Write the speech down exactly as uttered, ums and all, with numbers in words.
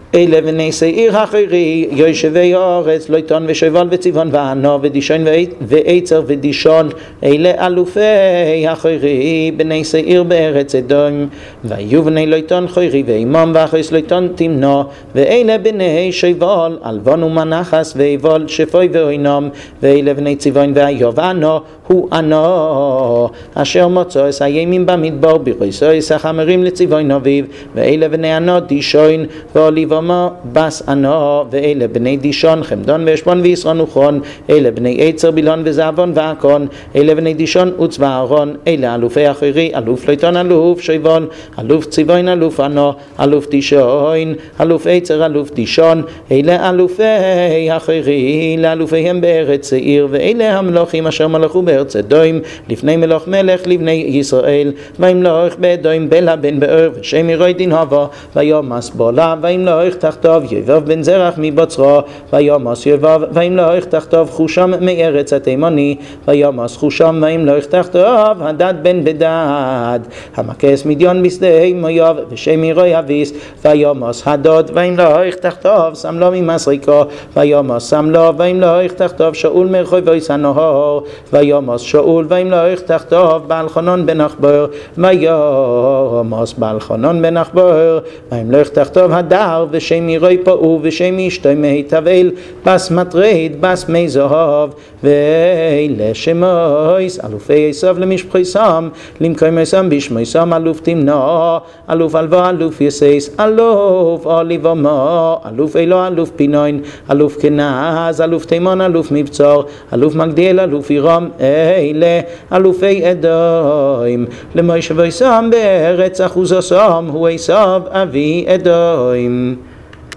אלה בני שעיר אחרי יושבי הארץ לויטון ושובל וציוון וענו ודישון ועצר ודישון אלה אלופי אחרי בני שעיר בארץ אדום והיו בני לויטון חורי ואימם ואחריס לויטון תמנו ואלה בני שובל אלבון ומנחס ואיבול שפוי ואוינם ואלה בני ציוון והיו וענו הוא ענו אשר מוצא את הימים במדבר ברויסו החמרים לציוון אביב ואלה בני ענו דישון ואוליבמה בס ענו ואלה בני דישון חמדון ואשבון וישרון וחון אלה בני עצר בילון וזעבון ועקון אלה בני דישון עוץ ואהרון אלה אלופי אחרי אלוף לויטון אלוף שובל אלוף ציוון אלוף ענו אלוף דישון אלוף עצר אלוף דישון אלה אלופי אחרי לאלופיהם בארץ שעיר ואלה המלוכים אשר מלכו בארץ אדום לפני מלוך מלך לבני ישראל וימלוך באדום בלה בן באר ושם ירוי דין הווה ויומס בולה וימלוך תחתיו יבב בן זרח מבוצרו ויומס יבב וימלוך תחתיו חושם מארץ התימני ויומס חושם וימלוך תחתיו הדד בן בדד המקס מדיון בשדה מויוב ושם ירוי אביס ויומס הדוד וימלוך תחתיו סמלו ממסריקו ויומס סמלו וימלוך תחתיו שאול מרחובי סנהור ויומס שאול וימלוך תחתיו בעל חנון בן אחבר ויומס בעל חנון בן אחבר וימלוך תחתיו הדר ושם ירוי פאו ושם אשתו מי תבל בס מטריד בס מי זהב ואלה שמויס אלופי עשיו למשפחי סם למקום סם בשמי סם אלוף תמנה אלוף אלווה אלוף יסייס אלוף אוליבמה אלוף אלו אלוף פינוין אלוף כנז אלוף תימון אלוף מבצור אלוף מגדיאל אלוף ירום אלה אלופי אדום למוישה ויסם בארץ אחוז הסם הוא עשיו אבי אדום